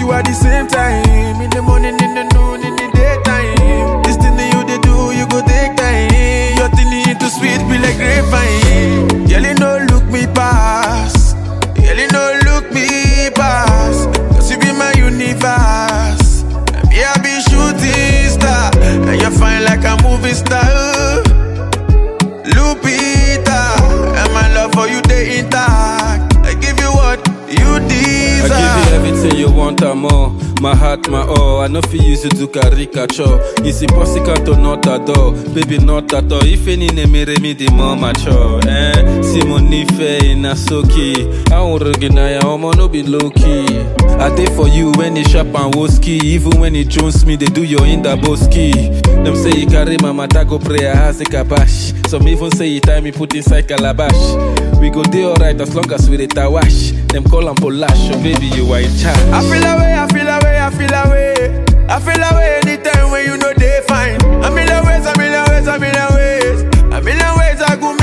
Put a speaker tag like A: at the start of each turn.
A: you at the same time. In the morning, in the noon, in the daytime. This thing that you they do, you go take time. Your thing into sweet, be like grapevine. Girl, you no look me pass. Girl, you no look me pass. Cause you be my universe. And me, I be shooting star. And you fine like a movie star. Lupita, and my love for you, they intact. I give you what you deserve.
B: I give you everything you want and more. My heart, my all. I know if you use it to caricature. It's impossible to not adore. Baby, not at all. If any name me, the more mature. Simone Faye in Asoki. I won't recognize I'm no be low key. I did for you when you shop and woski. Even when it jones me, they do your in the boski. Them say you carry my matago prayer as a kabash. Some even say you time me put inside calabash. We go day alright as long as we the tawash. Them call and polash, oh baby you are in charge.
A: I feel away, I feel away, I feel away. I feel away anytime when you know they fine. I'm in the ways, I'm in the ways, I'm in the ways. I'm in the ways, I go